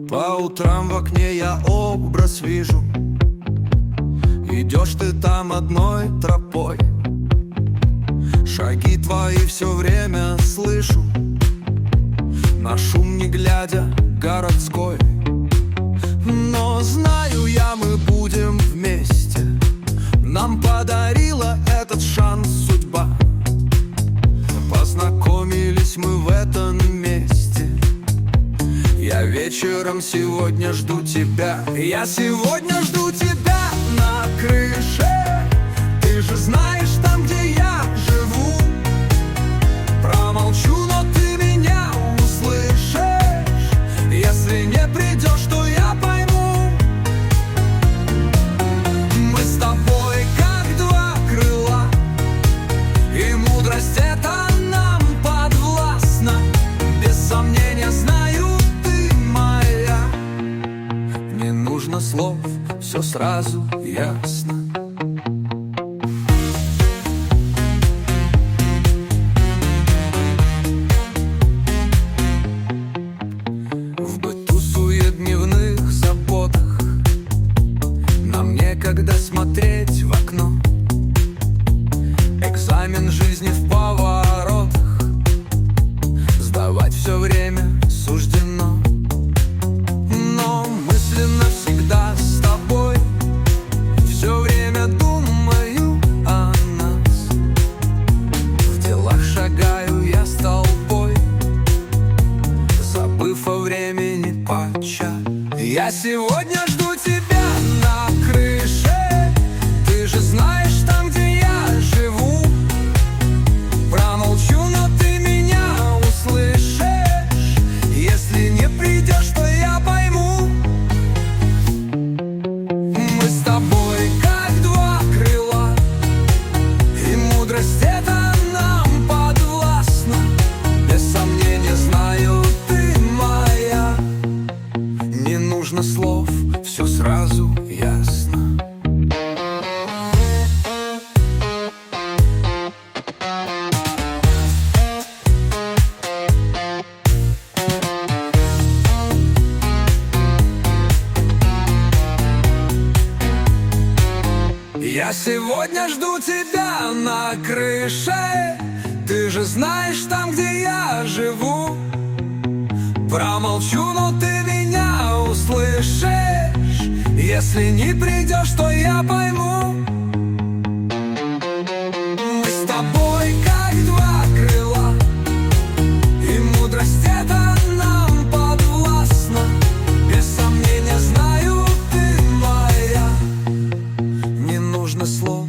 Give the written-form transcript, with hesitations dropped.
По утрам в окне я образ вижу. Идешь ты там одной тропой, шаги твои все время слышу. На шум не глядя городской. Но знаю я, мы будем вместе. Нам подарила этот шанс судьба. Познакомились мы в этом месте. Я вечером сегодня жду тебя. Я сегодня жду тебя на крыше. Ты же знаешь, там, где я живу. Промолчу, но ты меня услышишь. Если не придешь, то я пойму. Мы с тобой как два крыла, и мудрость эта нам подвластна. Без сомнения знаю, ты моя. Не нужно слов, все сразу ясно. В быту суетдневных заботах нам некогда смотреть в окно. Экзамен жизни в поворотах сдавать все время суждено. Но мысленно всегда с тобой, все время думаю о нас. В делах шагаю я с толпой, забыв о времени подчас. Я сегодня жду тебя на крыше. Ты же знаешь, там, где я живу. Промолчу, но ты меня услышишь. Если не придешь, то я пойму. Мы с тобой как два крыла, и мудрость эта нам подвластна. Без сомнения знаю, ты моя. Не нужно слов, все сразу ясно. Я сегодня жду тебя на крыше. Ты же знаешь, там, где я живу. Промолчу, но ты меня услышишь. Если не придешь, то я пойму. Мы с тобой как два крыла, и мудрость эта нам подвластна. Без сомнения знаю, ты моя. Не нужно слов,